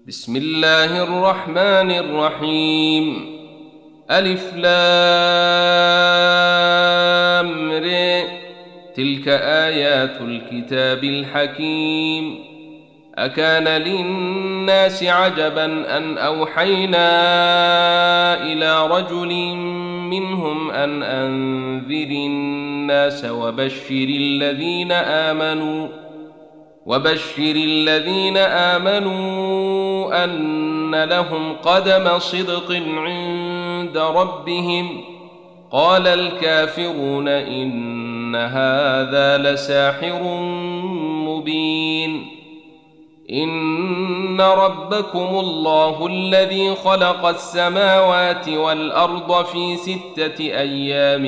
بسم الله الرحمن الرحيم. ألف لام ر. تلك آيات الكتاب الحكيم. أكان للناس عجبا أن أوحينا إلى رجل منهم أن أنذر الناس وبشر الذين آمنوا أن لهم قدم صدق عند ربهم. قال الكافرون إن هذا لساحر مبين. إن ربكم الله الذي خلق السماوات والأرض في 6 أيام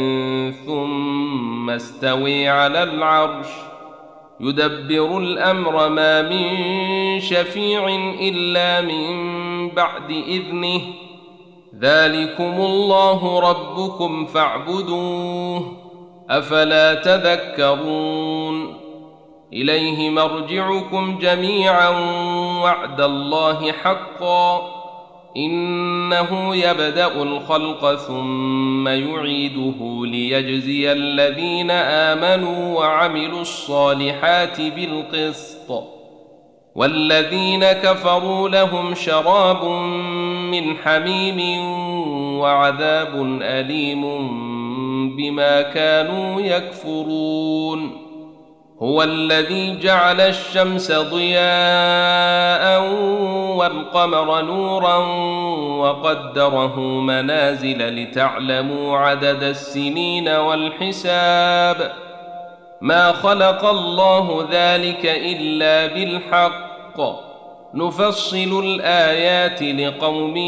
ثم استوى على العرش يدبر الأمر ما من شفيع إلا من بعد إذنه. ذلكم الله ربكم فاعبدوه أفلا تذكرون. إليه مرجعكم جميعا وعد الله حقا إنه يبدأ الخلق ثم يعيده ليجزي الذين آمنوا وعملوا الصالحات بالقسط والذين كفروا لهم شراب من حميم وعذاب أليم بما كانوا يكفرون. هو الذي جعل الشمس ضياء والقمر نورا وقدره منازل لتعلموا عدد السنين والحساب. ما خلق الله ذلك إلا بالحق نفصل الآيات لقوم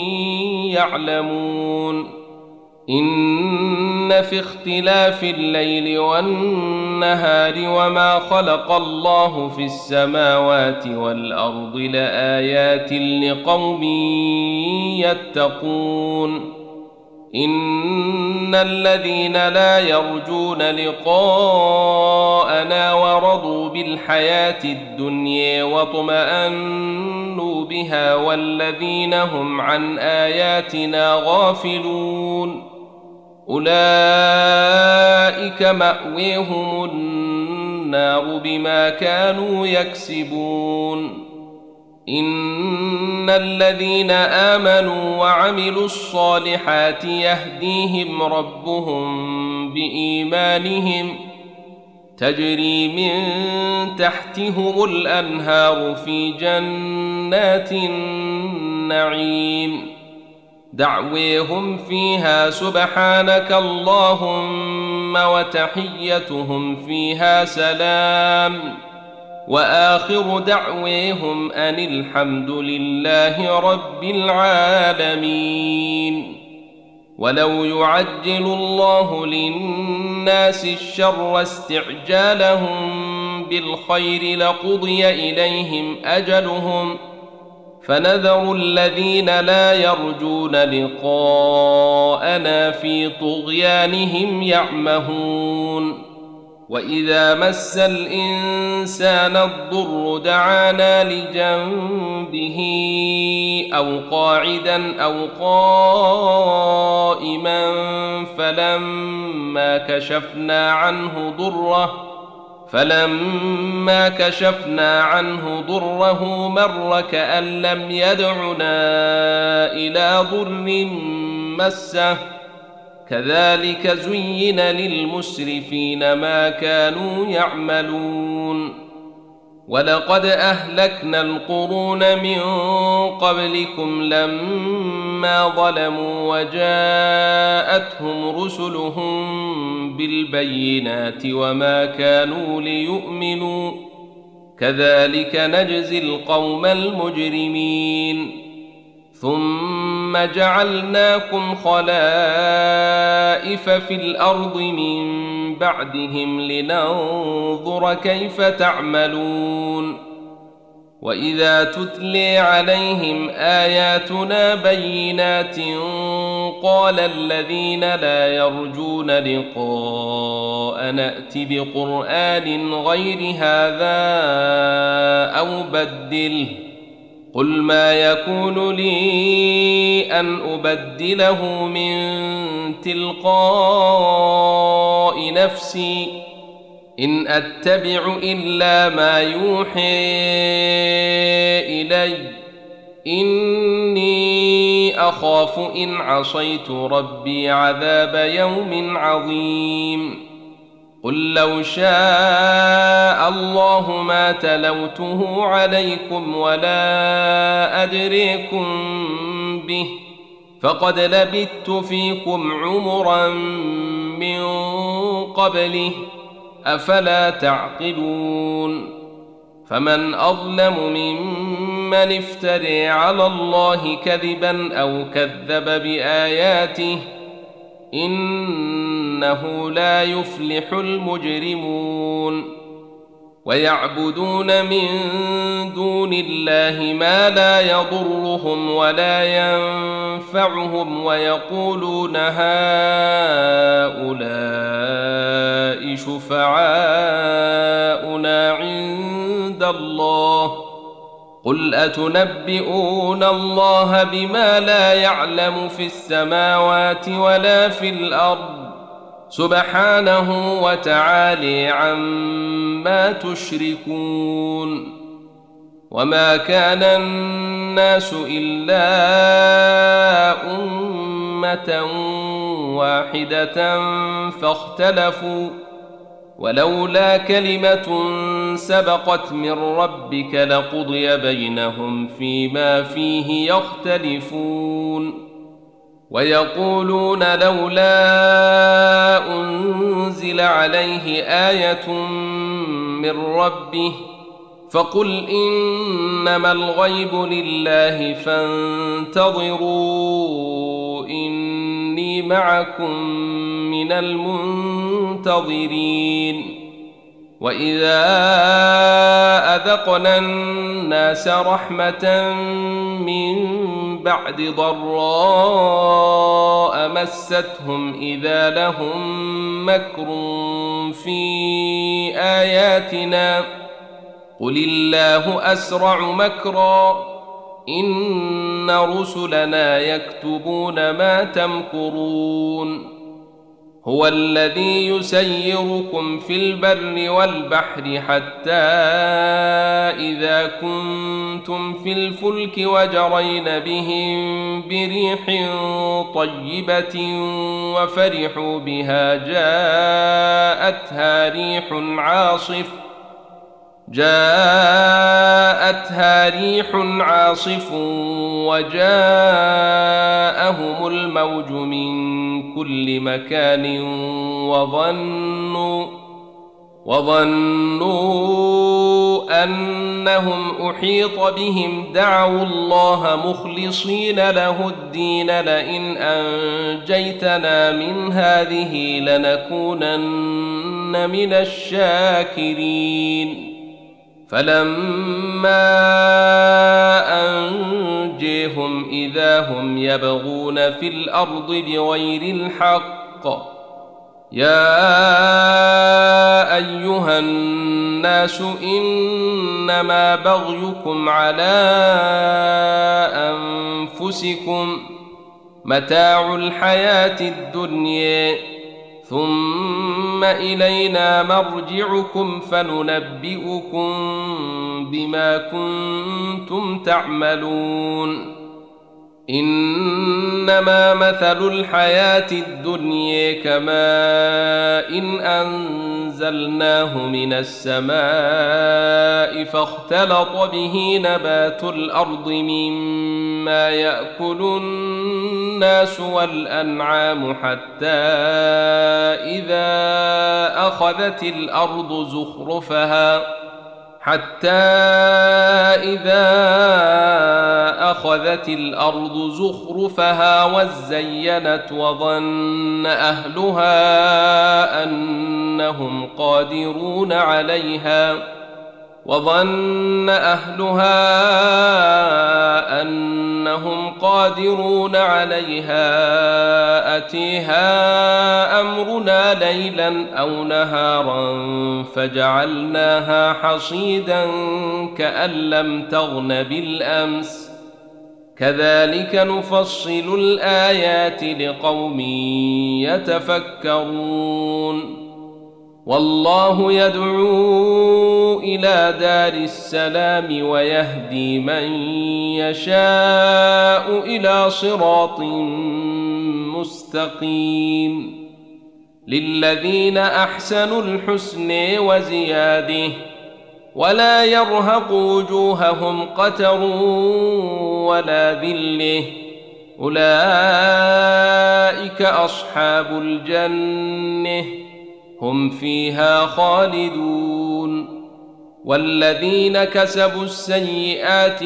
يعلمون. إن في اختلاف الليل والنهار وما خلق الله في السماوات والأرض لآيات لقوم يتقون. إن الذين لا يرجون لقاءنا ورضوا بالحياة الدنيا واطمأنوا بها والذين هم عن آياتنا غافلون أولئك مأويهم النار بما كانوا يكسبون. إن الذين آمنوا وعملوا الصالحات يهديهم ربهم بإيمانهم تجري من تحتهم الأنهار في جنات النعيم. دعويهم فيها سبحانك اللهم وتحيتهم فيها سلام وآخر دعويهم أن الحمد لله رب العالمين. ولو يعجل الله للناس الشر استعجالهم بالخير لقضي إليهم أجلهم فنذر الذين لا يرجون لقاءنا في طغيانهم يعمهون. وإذا مس الإنسان الضر دعانا لجنبه أو قاعدا أو قائما فلما كشفنا عنه ضره مر كأن لم يدعنا إلى ضر مسه. كذلك زين للمسرفين ما كانوا يعملون. ولقد أهلكنا القرون من قبلكم لما ظلموا وجاءتهم رسلهم بالبينات وما كانوا ليؤمنوا كذلك نجزي القوم المجرمين. ثم جعلناكم خلائف في الأرض من بعدهم لننظر كيف تعملون. وإذا تتلي عليهم آياتنا بينات قال الذين لا يرجون لقاءنا ائت بقرآن غير هذا أو بدله قل ما يكون لي أن أبدله من تلقاء نفسي إن أتبع إلا ما يوحي إلي إني أخاف إن عصيت ربي عذاب يوم عظيم قل لو شاء الله ما تلوته عليكم ولا أدريكم به فقد لبثت فيكم عمرا من قبله أفلا تعقلون فمن أظلم ممن افتري على الله كذبا أو كذب بآياته إنه لا يفلح المجرمون ويعبدون من دون الله ما لا يضرهم ولا ينفعهم ويقولون هؤلاء شفعاؤنا عند الله قل أتنبئون الله بما لا يعلم في السماوات ولا في الأرض سبحانه وتعالى عما تشركون وما كان الناس إلا أمة واحدة فاختلفوا ولولا كلمة سبقت من ربك لقضي بينهم فيما فيه يختلفون ويقولون لولا أنزل عليه آية من ربه فقل إنما الغيب لله فانتظروا إني معكم من المنتظرين وإذا أذقنا الناس رحمة من بعد ضراء مستهم إذا لهم مكر في آياتنا قل الله أسرع مكرا إن رسلنا يكتبون ما تمكرون هو الذي يسيركم في البر والبحر حتى إذا كنتم في الفلك وجرين بهم بريح طيبة وفرحوا بها جاءتها ريح عاصف وجاءهم الموج من كل مكان وظنوا أنهم أحيط بهم دعوا الله مخلصين له الدين لئن أنجيتنا من هذه لنكونن من الشاكرين فلما أنجيهم إذا هم يبغون في الأرض بغير الحق يا أيها الناس إنما بغيكم على أنفسكم متاع الحياة الدنيا ثم إلينا مرجعكم فننبئكم بما كنتم تعملون إنما مثل الحياة الدنيا كماء إن أنزلناه من السماء فاختلط به نبات الأرض مما يأكل الناس والأنعام حتى إذا أخذت الأرض زخرفها وزينت وظن أهلها أنهم هم قادرون عليها أتيها أمرنا ليلا أو نهارا فجعلناها حصيدا كأن لم تغن بالأمس كذلك نفصل الآيات لقوم يتفكرون والله يدعو إلى دار السلام ويهدي من يشاء إلى صراط مستقيم للذين أحسنوا الحسن وزياده ولا يرهق وجوههم قتر ولا ذله أولئك أصحاب الجنة هم فيها خالدون والذين كسبوا السيئات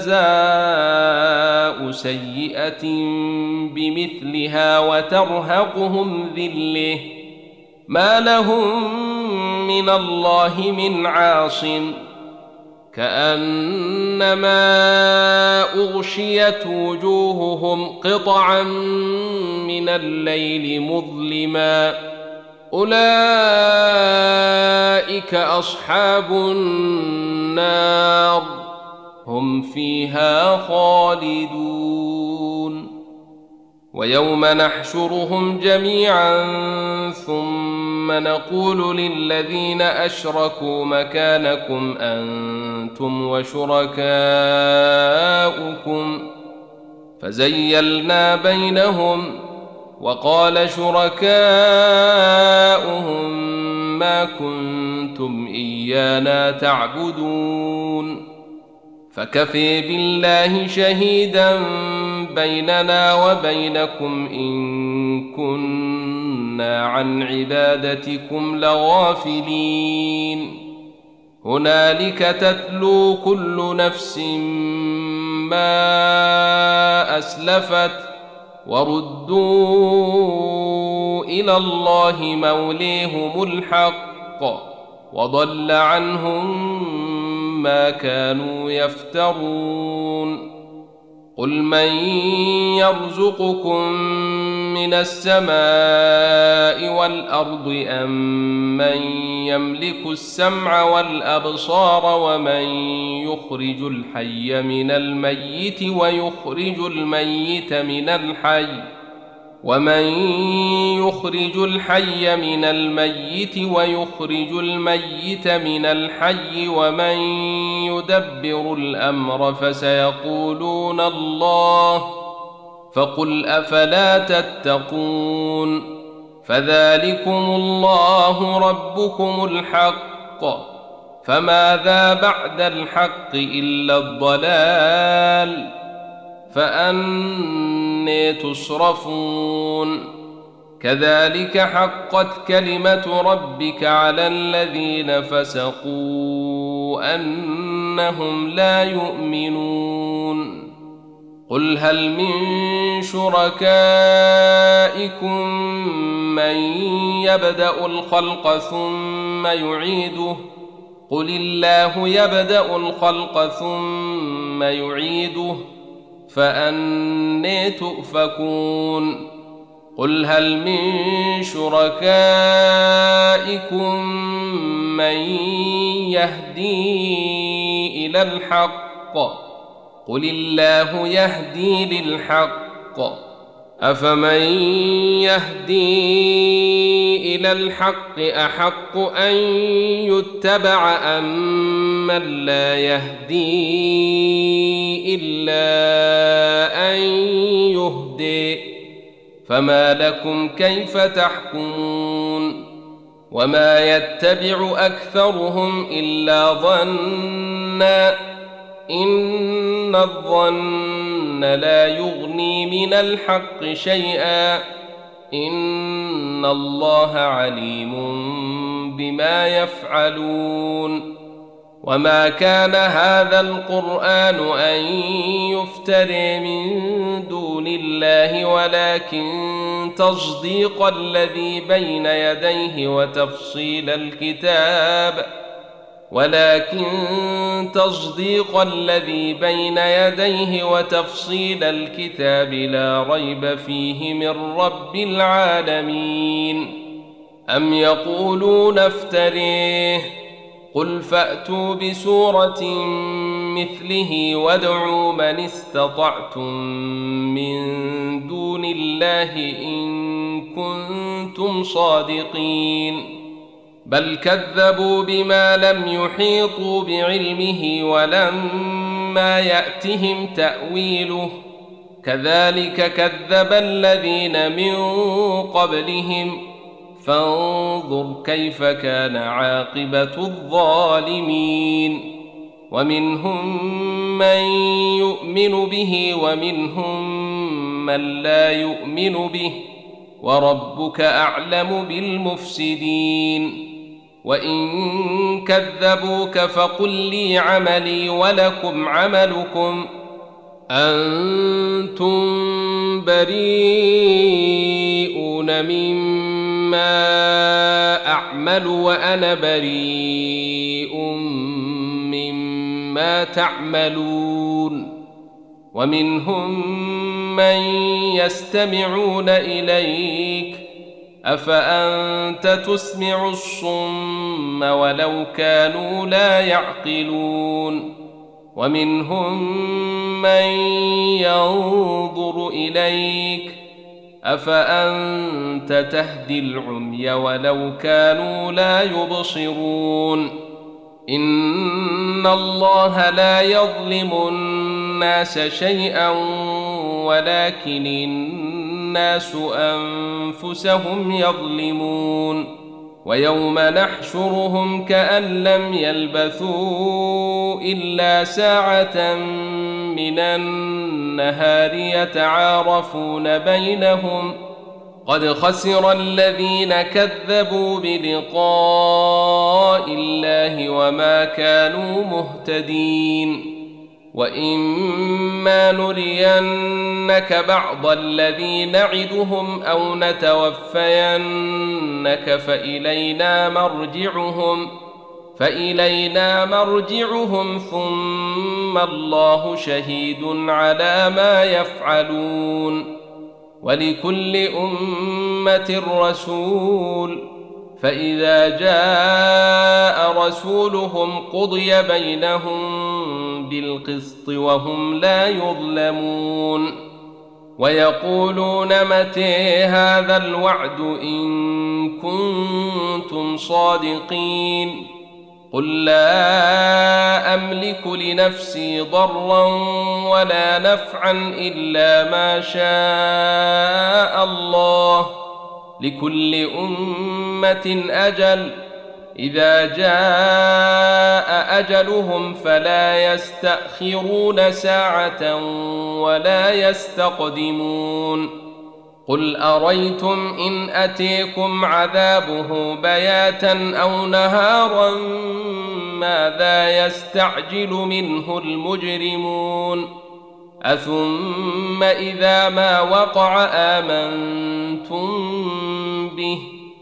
جزاء سيئة بمثلها وترهقهم ذلة ما لهم من الله من عاصم كأنما أغشيت وجوههم قطعا من الليل مظلما أولئك أصحاب النار هم فيها خالدون ويوم نحشرهم جميعا ثم نقول للذين أشركوا مكانكم أنتم وشركاؤكم فزيلنا بينهم وقال شركاؤهم ما كنتم إيانا تعبدون فكفي بالله شهيدا بيننا وبينكم إن كنا عن عبادتكم لغافلين هنالك تتلو كل نفس ما أسلفت وردوا إلى الله موليهم الحق وضل عنهم ما كانوا يفترون قل من يرزقكم من السماء والأرض أم من يملك السمع والأبصار ومن يخرج الحي من الميت ويخرج الميت من الحي ومن يدبر الأمر فسيقولون الله فقل أفلا تتقون فذلكم الله ربكم الحق فماذا بعد الحق إلا الضلال فأنى تصرفون كذلك حقت كلمة ربك على الذين فسقوا أنهم لا يؤمنون قل هل من شركائكم من يبدأ الخلق ثم يعيده قل الله يبدأ الخلق ثم يعيده فأنى تؤفكون قل هل من شركائكم من يهدي إلى الحق قل الله يهدي للحق أفمن يهدي إلى الحق أحق أن يتبع أم من لا يهدي إلا أن يهدي فما لكم كيف تحكمون وما يتبع أكثرهم إلا ظنا إن الظن لا يغني من الحق شيئا إن الله عليم بما يفعلون وما كان هذا القرآن أن يفترى من دون الله ولكن تصديق الذي بين يديه ولكن تصديق الذي بين يديه وتفصيل الكتاب لا ريب فيه من رب العالمين. أم يقولون افتريه قل فأتوا بسورة مثله وادعوا من استطعتم من دون الله إن كنتم صادقين. بل كذبوا بما لم يحيطوا بعلمه ولما يأتهم تأويله كذلك كذب الذين من قبلهم فانظر كيف كان عاقبة الظالمين. ومنهم من يؤمن به ومنهم من لا يؤمن به وربك أعلم بالمفسدين. وإن كذبوك فقل لي عملي ولكم عملكم أنتم بريئون مما أعمل وأنا بريء مما تعملون. ومنهم من يستمعون إليك أفأنت تسمع الصم ولو كانوا لا يعقلون. ومنهم من ينظر إليك أفأنت تهدي العمي ولو كانوا لا يبصرون. إن الله لا يظلم الناس شيئا ولكن الناس أنفسهم يظلمون. ويوم نحشرهم كأن لم يلبثوا إلا ساعة من النهار يتعارفون بينهم قد خسر الذين كذبوا بلقاء الله وما كانوا مهتدين. وإما نرينك بعض الذي نعدهم أو نتوفينك فإلينا مرجعهم ثم الله شهيد على ما يفعلون. ولكل أمة رسول فإذا جاء رسولهم قضي بينهم بالقسط وهم لا يظلمون. ويقولون متى هذا الوعد إن كنتم صادقين قل لا أملك لنفسي ضرا ولا نفعا إلا ما شاء الله لكل أمة أجل إذا جاء أجلهم فلا يستأخرون ساعة ولا يستقدمون. قل أريتم إن أتيكم عذابه بياتا أو نهارا ماذا يستعجل منه المجرمون أثم إذا ما وقع آمنتم به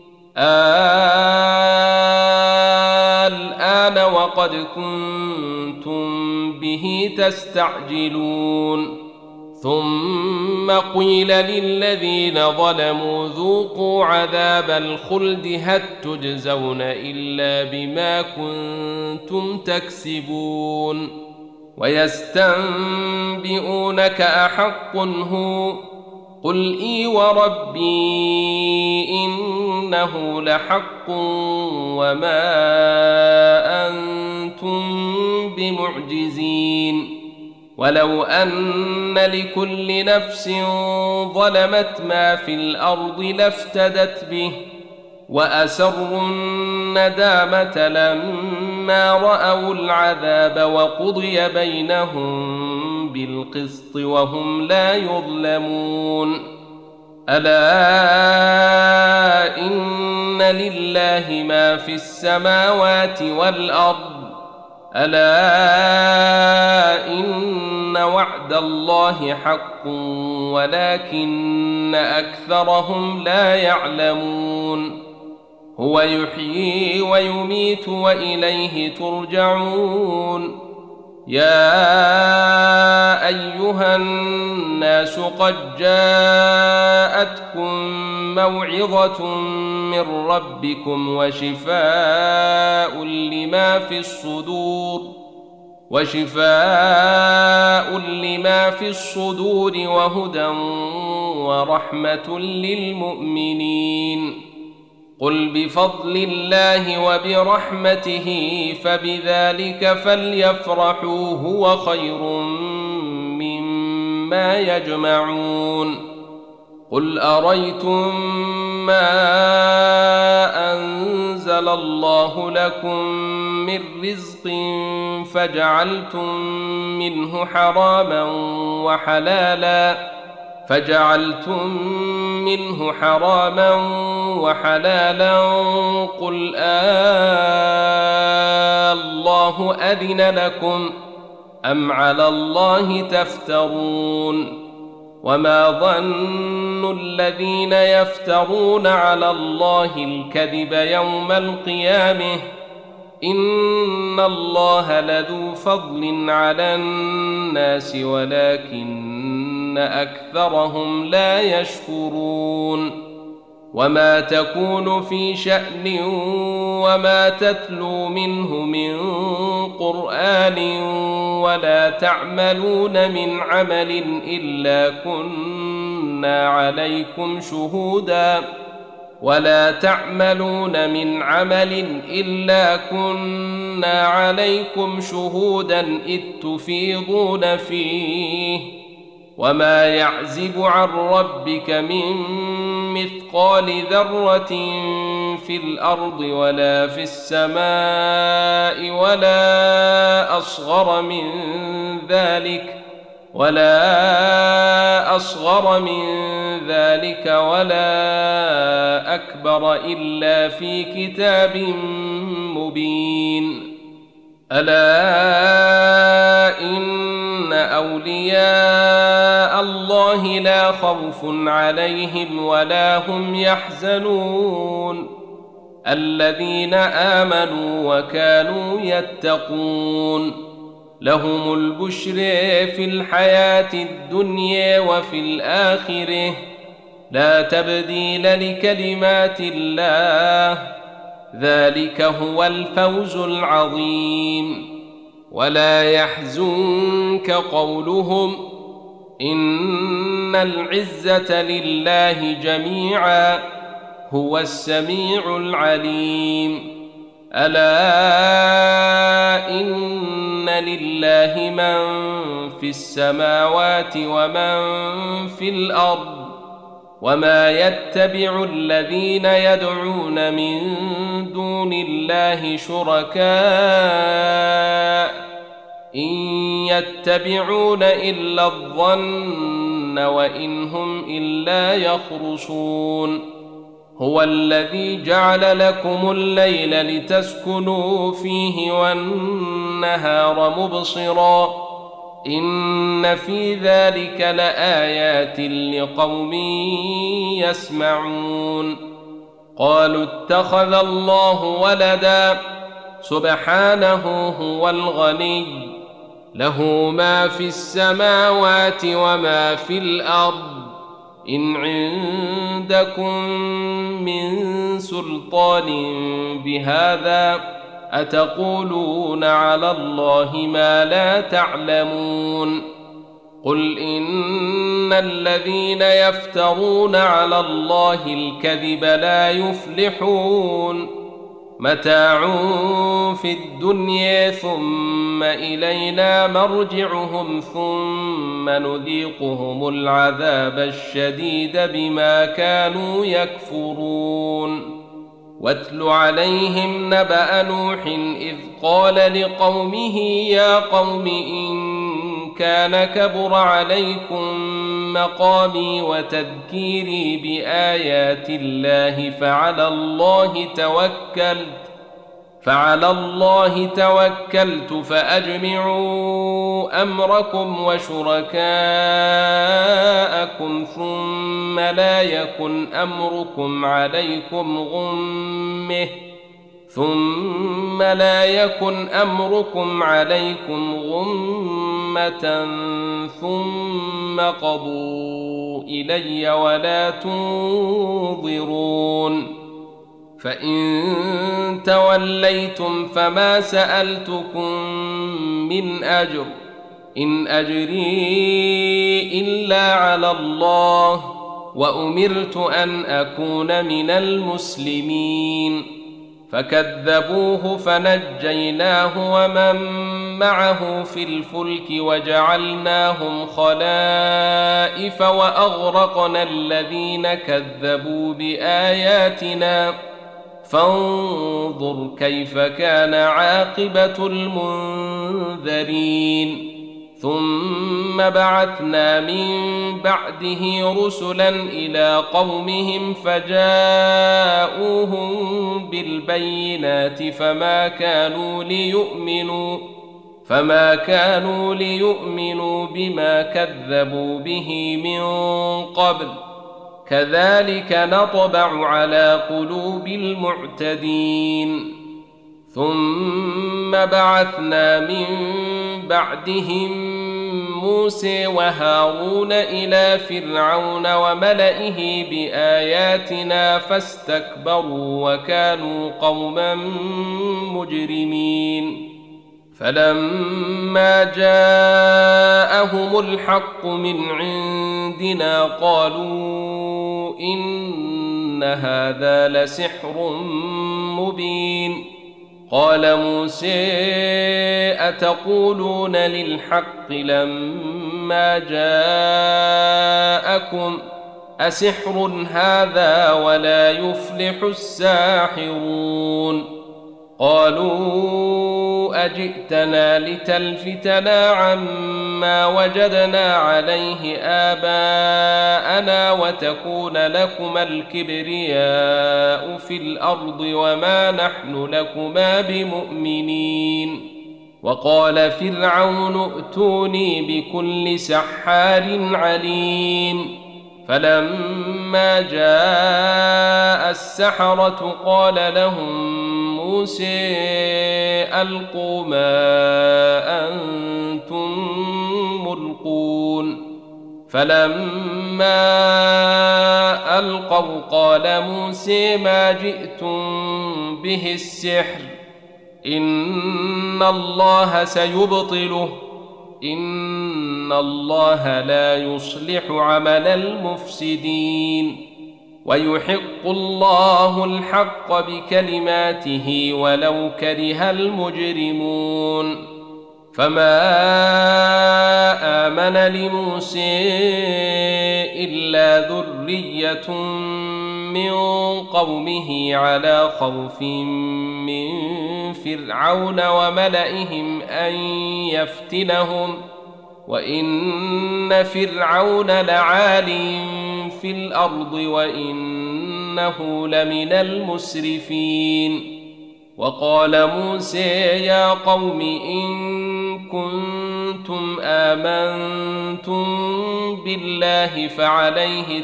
الآن وقد كنتم به تستعجلون. ثم قيل للذين ظلموا ذوقوا عذاب الخلد هل تجزون إلا بما كنتم تكسبون. ويستنبئونك أحق هو قل إي وربي إنه لحق وما أنتم بمعجزين. ولو أن لكل نفس ظلمت ما في الأرض لافتدت به وأسروا الندامة لما رأوا العذاب وقضي بينهم بالقسط وهم لا يظلمون. ألا إن لله ما في السماوات والأرض ألا إن وعد الله حق ولكن أكثرهم لا يعلمون. هو يحيي ويميت وإليه ترجعون. يا أيها الناس قد جاءتكم موعظة من ربكم وشفاء لما في الصدور وهدى ورحمة للمؤمنين. قل بفضل الله وبرحمته فبذلك فليفرحوا هو خير مما يجمعون. قل أريتم ما أنزل الله لكم من رزق فجعلتم منه حراما وحلالا قل الله أذن لكم أم على الله تفترون. وما ظن الذين يفترون على الله الكذب يوم القيامة إن الله لذو فضل على الناس ولكن أكثرهم لا يشكرون. وما تكون في شأن وما تتلو منه من قرآن ولا تعملون من عمل إلا كنا عليكم شهودا إذ تفيضون فيه. وما يعزب عن ربك من مثقال ذرة في الأرض ولا في السماء ولا أصغر من ذلك ولا أكبر إلا في كتاب مبين. ألا إن أولياء الله لا خوف عليهم ولا هم يحزنون الذين آمنوا وكانوا يتقون. لهم البشر في الحياة الدنيا وفي الآخرة لا تبديل لكلمات الله ذلك هو الفوز العظيم. ولا يحزنك قولهم إن العزة لله جميعا هو السميع العليم. ألا إن لله من في السماوات ومن في الأرض وما يتبع الذين يدعون من دون الله شركاء إن يتبعون إلا الظن وإن هم إلا يخرصون. هو الذي جعل لكم الليل لتسكنوا فيه والنهار مبصرا إن في ذلك لآيات لقوم يسمعون. قالوا اتخذ الله ولدا سبحانه هو الغني له ما في السماوات وما في الأرض إن عندكم من سلطان بهذا أتقولون على الله ما لا تعلمون. قل إن الذين يفترون على الله الكذب لا يفلحون متاع في الدنيا ثم إلينا مرجعهم ثم نذيقهم العذاب الشديد بما كانوا يكفرون. واتل عليهم نبأ نوح إذ قال لقومه يا قوم إن كان كبر عليكم مقامي وتذكيري بآيات الله فعلى الله توكلت فأجمعوا أمركم وشركاءكم ثم لا يكن أمركم عليكم غمة ثم قضوا إلي ولا تنظرون. فإن توليتم فما سألتكم من أجر إن أجري إلا على الله وأمرت أن أكون من المسلمين. فكذبوه فنجيناه ومن معه في الفلك وجعلناهم خلائف وأغرقنا الذين كذبوا بآياتنا فانظر كيف كان عاقبة المنذرين. ثم بعثنا من بعده رسلا إلى قومهم فجاءوهم بالبينات فما كانوا ليؤمنوا بما كذبوا به من قبل كذلك نطبع على قلوب المعتدين. ثم بعثنا من بعدهم موسى وهارون إلى فرعون وملئه بآياتنا فاستكبروا وكانوا قوما مجرمين. فلما جاءهم الحق من عندنا قالوا إن هذا لسحر مبين. قال موسى أتقولون للحق لما جاءكم أسحر هذا ولا يفلح الساحرون. قالوا أجئتنا لتلفتنا عما وجدنا عليه آباءنا وتكون لكما الكبرياء في الأرض وما نحن لكما بمؤمنين. وقال فرعون ائتوني بكل سحار عليم. فلما جاء السحرة قال لهم موسى ألقوا ما أنتم ملقون. فلما ألقوا قال موسى ما جئتم به السحر إن الله سيبطله إن الله لا يصلح عمل المفسدين ويحق الله الحق بكلماته ولو كره المجرمون. فما آمن لموسى إلا ذرية من قومه على خوف من فرعون وملئهم أن يفتنهم وإن فرعون لعال في الأرض وإنه لمن المسرفين. وقال موسى يا قوم إن كنتم آمنتم بالله فعليه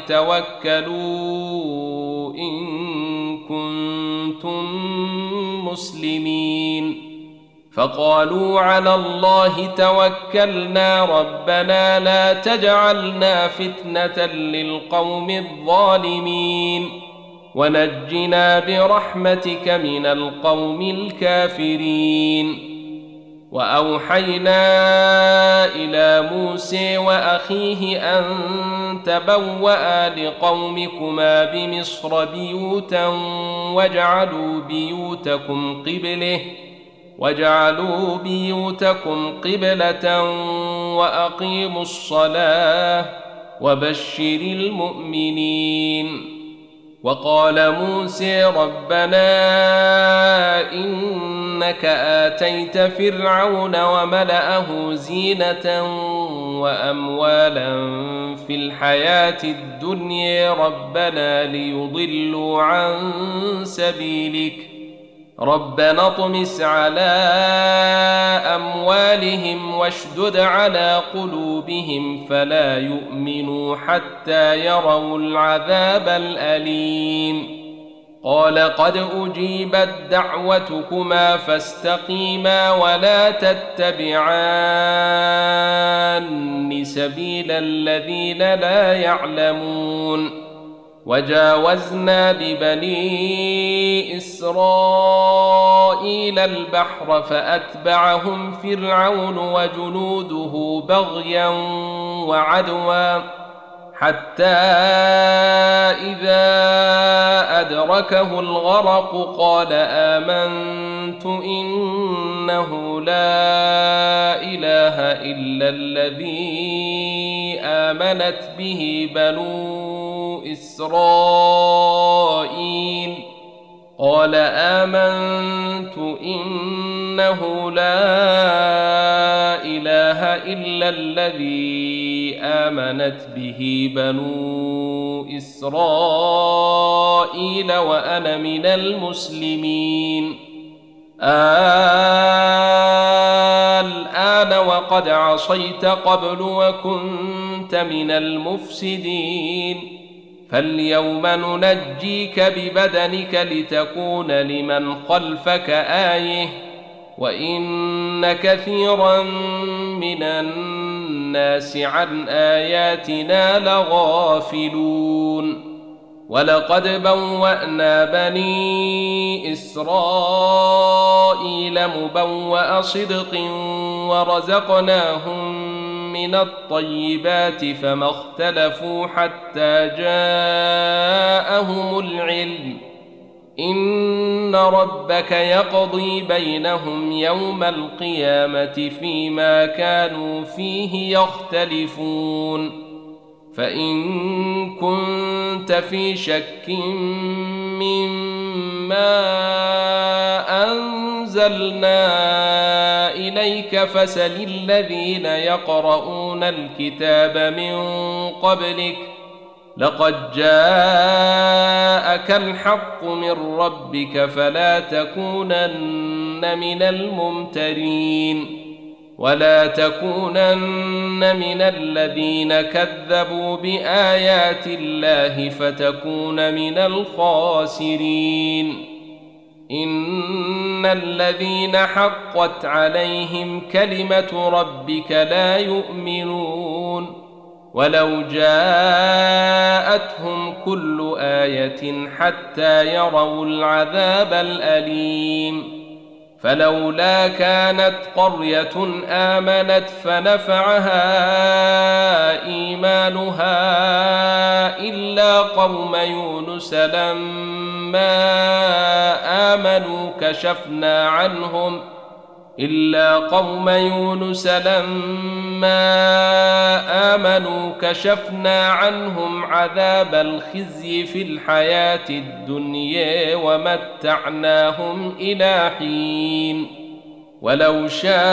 توكلوا إن كنتم مسلمين. فقالوا على الله توكلنا ربنا لا تجعلنا فتنة للقوم الظالمين ونجنا برحمتك من القوم الكافرين. وأوحينا إلى موسى وأخيه أن تبوأ لقومكما بمصر بيوتا واجعلوا بيوتكم قبلة وأقيموا الصلاة وبشر المؤمنين. وقال موسى ربنا إنك آتيت فرعون وملأه زينة وأموالا في الحياة الدنيا ربنا ليضلوا عن سبيلك ربنا اطمس على أموالهم واشدد على قلوبهم فلا يؤمنوا حتى يروا العذاب الأليم قال قد أجيبت دعوتكما فاستقيما ولا تتبعان سبيل الذين لا يعلمون وجاوزنا ببني إسرائيل البحر فأتبعهم فرعون وجنوده بغيا وعدوا حتى إذا أدركه الغرق قال آمنت إنه لا إله إلا الذي آمنت به بنو إسرائيل قال آمنت إنه لا إله إلا الذي آمنت به بنو إسرائيل وأنا من المسلمين الآن وقد عصيت قبل وكنت من المفسدين فاليوم ننجيك ببدنك لتكون لمن خلفك آية وإن كثيرا من الناس عن آياتنا لغافلون ولقد بوأنا بني إسرائيل مبوأ صدق ورزقناهم من الطيبات فما اختلفوا حتى جاءهم العلم إن ربك يقضي بينهم يوم القيامة فيما كانوا فيه يختلفون فإن كنت في شك مما أنزلنا إليك فسل الذين يقرؤون الكتاب من قبلك لقد جاءك الحق من ربك فلا تكونن من الممترين ولا تكونن من الذين كذبوا بآيات الله فتكون من الخاسرين إن الذين حقت عليهم كلمة ربك لا يؤمنون ولو جاءتهم كل آية حتى يروا العذاب الأليم فلولا كانت قرية آمنت فنفعها إيمانها إلا قوم يونس لما آمنوا كشفنا عنهم عذاب الخزي في الحياة الدنيا ومتعناهم إلى حين ولو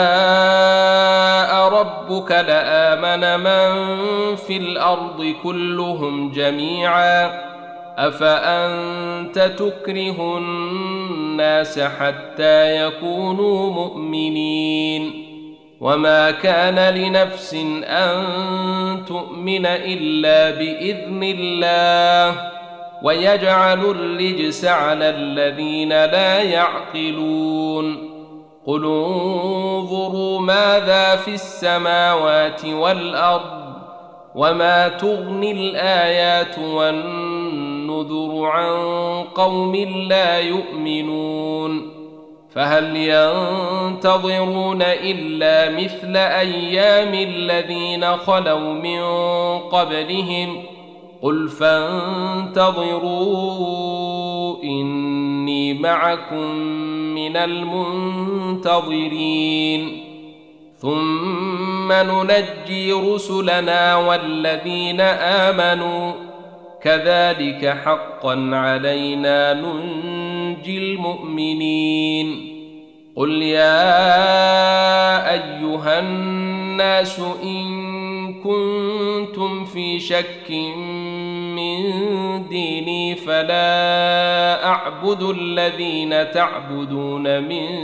شاء ربك لآمن من في الأرض كلهم جميعا أفأنت تكره الناس حتى يكونوا مؤمنين وما كان لنفس أن تؤمن إلا بإذن الله ويجعل الرجس على الذين لا يعقلون قل انظروا ماذا في السماوات والأرض وما تغني الآيات والنذر عن قوم لا يؤمنون فهل ينتظرون إلا مثل أيام الذين خلوا من قبلهم قل فانتظروا إني معكم من المنتظرين ثم ننجي رسلنا والذين آمنوا كذلك حقا علينا ننجي المؤمنين قل يا أيها الناس إن كنتم في شك من ديني فلا أعبد الذين تعبدون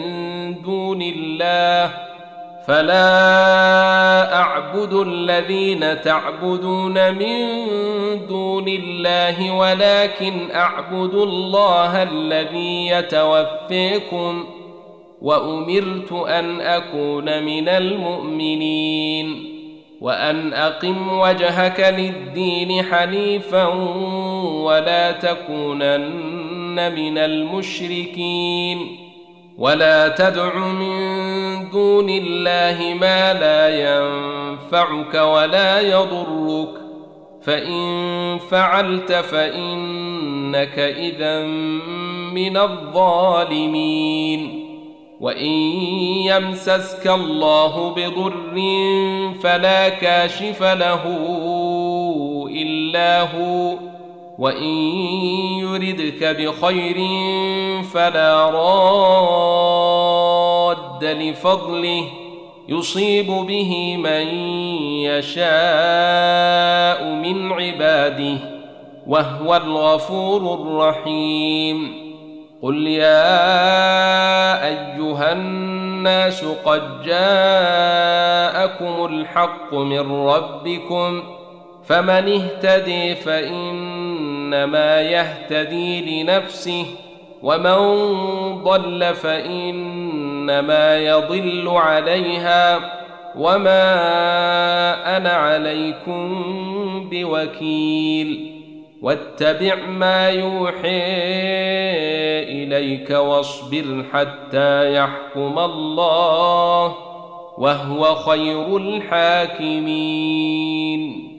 من دون الله ولكن أعبد الله الذي يتوفيكم وأمرت أن أكون من المؤمنين وأن أقم وجهك للدين حنيفا ولا تكونن من المشركين ولا تدع من دون الله ما لا ينفعك ولا يضرك فإن فعلت فإنك إذا من الظالمين وإن يمسسك الله بضر فلا كاشف له إلا هو وإن يردك بخير فلا راد لفضله يصيب به من يشاء من عباده وهو الغفور الرحيم قل يا أيها الناس قد جاءكم الحق من ربكم فمن اهتدي فإنما يهتدي لنفسه ومن ضل فإنما يضل عليها وما أنا عليكم بوكيل واتبع ما يوحي إليك واصبر حتى يحكم الله وهو خير الحاكمين.